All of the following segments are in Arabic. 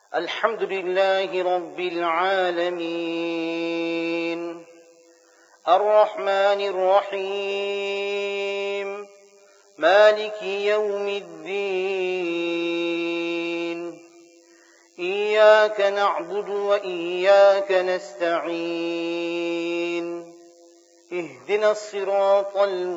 الحمد لله رب العالمين الرحمن الرحيم مالك يوم الدين إياك نعبد وإياك نستعين اهدنا الصراط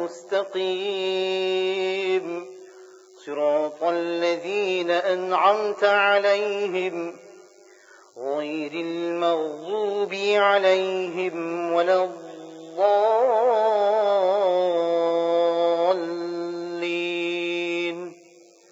المستقيم صراط الذين أنعمت عليهم غير المغضوب عليهم ولا الضالين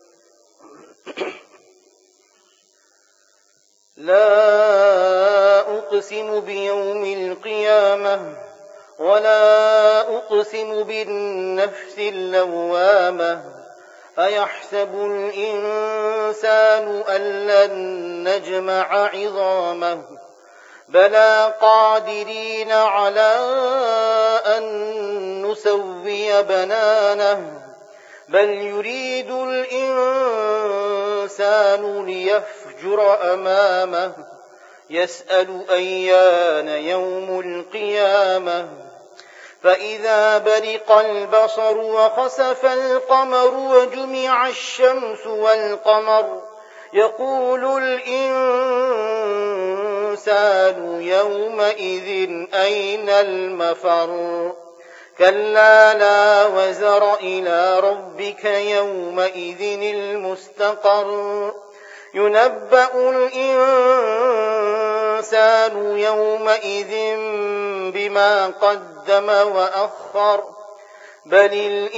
لا أقسم بيوم القيامة ولا أقسم بالنفس اللوامة أيحسب الإنسان أن لن نجمع عظامه بلى قادرين على أن نسوي بنانه بل يريد الإنسان ليفجر أمامه يسأل أيان يوم القيامة فإذا برق البصر وخسف القمر وجمع الشمس والقمر يقول الإنسان يومئذ أين المفر كلا لا وزر إلى ربك يومئذ المستقر ينبأ الإنسان يومئذ بما قدم وأخر بل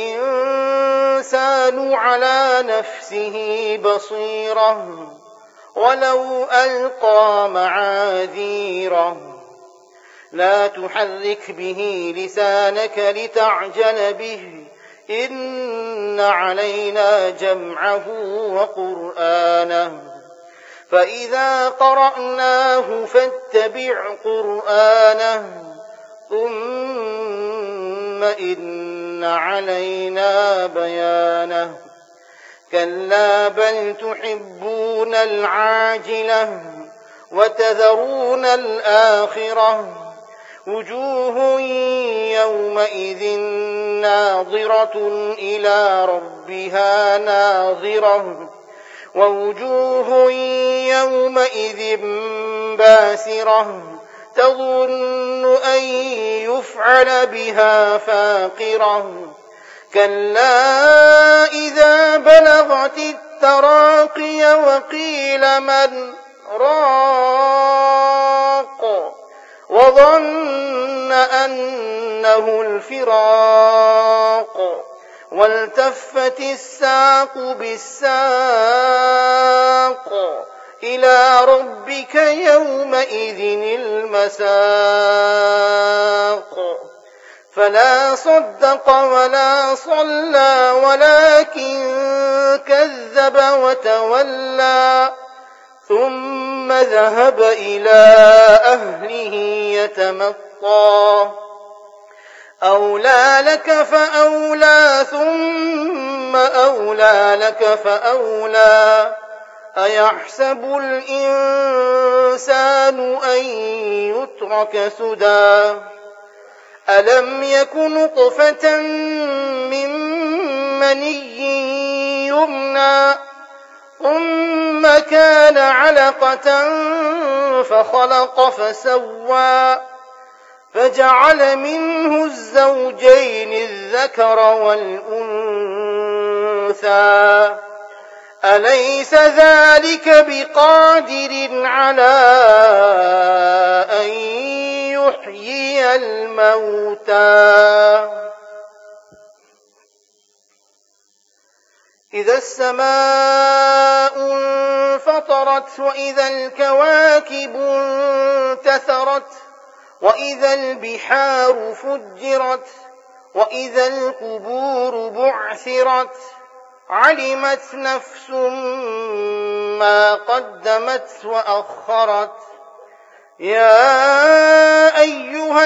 الإنسان على نفسه بصيرة ولو ألقى معاذيره لا تحرك به لسانك لتعجل به إن علينا جمعه وقرآنه فإذا قرأناه فاتبع قرآنه ثم إن علينا بيانه كلا بل تحبون العاجلة وتذرون الآخرة وجوه يومئذ ناظرة إلى ربها ناظرة ووجوه يومئذ باسرة تظن أن يفعل بها فاقرة كلا إذا بلغت التراقي وقيل من راق وظن أنه الفراق والتفت الساق بالساق إلى ربك يومئذ المساق فلا صدق ولا صلى ولكن كذب وتولى ثم ذهب إلى أهله يتمطى أولى لك فأولى ثم أولى لك فأولى أيحسب الإنسان أن يترك سدى ألم يك نطفة من مني يمنى ثم كان علقة فخلق فسوى فجعل منه الزوجين الذكر والأنثى أليس ذلك بقادر على أن يحيي الموتى إذا السماء انفطرت وإذا الكواكب انتثرت وإذا البحار فجرت وإذا القبور بعثرت علمت نفس ما قدمت وأخرت يا أيها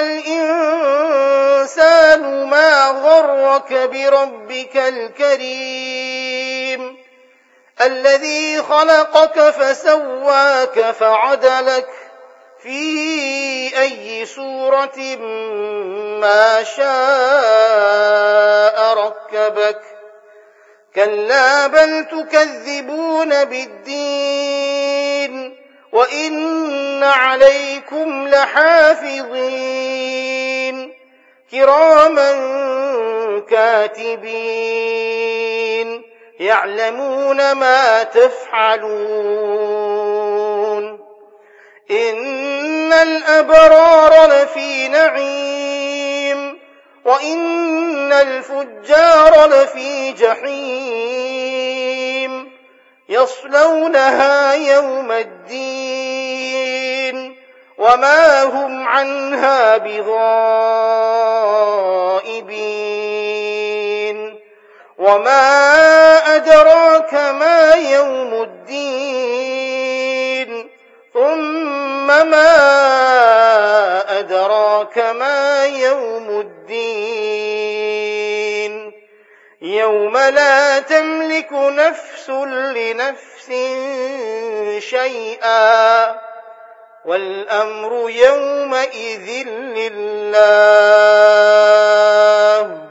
الإنسان ما غرك بربك الكريم الذي خلقك فسواك فعدلك في أي صورة ما شاء ركبك كلا بل تكذبون بالدين وإن عليكم لحافظين كراما كاتبين يعلمون ما تفعلون إن الأبرار لفي نعيم وإن الفجار لفي جحيم يصلونها يوم الدين وما هم عنها بغائبين وما أدراك ما يوم الدين ثم ما أدراك ما يوم الدين يوم لا تملك نفس لنفس شيئا والأمر يومئذ لله.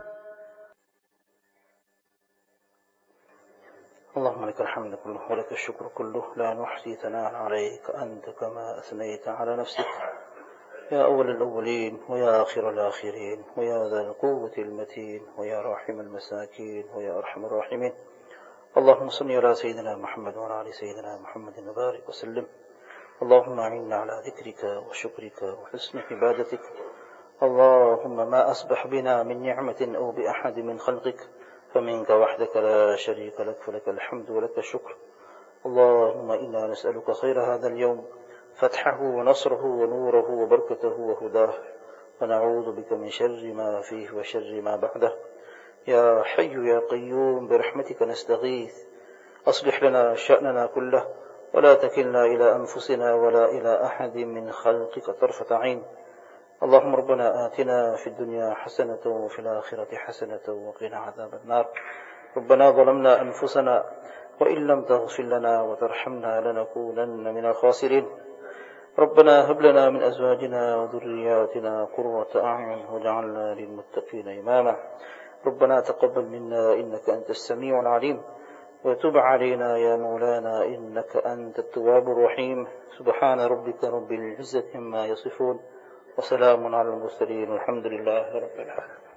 اللهم لك الحمد كله ولك الشكر كله لا نحصي ثناء عليك أنت كما أثنيت على نفسك يا أول الأولين ويا آخر الآخرين ويا ذا القوة المتين ويا راحم المساكين ويا أرحم الراحمين. اللهم صل على سيدنا محمد وعلى آل سيدنا محمد وبارك وسلم. اللهم أعنا على ذكرك وشكرك وحسن عبادتك. اللهم ما أصبح بنا من نعمة أو بأحد من خلقك فمنك وحدك لا شريك لك فلك الحمد ولك الشكر. اللهم إنا نسألك خير هذا اليوم فتحه ونصره ونوره وبركته وهداه ونعوذ بك من شر ما فيه وشر ما بعده. يا حي يا قيوم برحمتك نستغيث أصلح لنا شأننا كله ولا تكلنا إلى أنفسنا ولا إلى أحد من خلقك طرفة عين. اللهم ربنا آتنا في الدنيا حسنة وفي الآخرة حسنة وقنا عذاب النار. ربنا ظلمنا أنفسنا وإن لم تغفر لنا وترحمنا لنكونن من الخاسرين. ربنا هب لنا من أزواجنا وذرياتنا قرة أعين واجعلنا للمتقين إماما. ربنا تقبل منا إنك أنت السميع العليم وتب علينا يا مولانا إنك أنت التواب الرحيم. سبحان ربك رب العزة عما يصفون وسلام على المرسلين والحمد لله رب العالمين.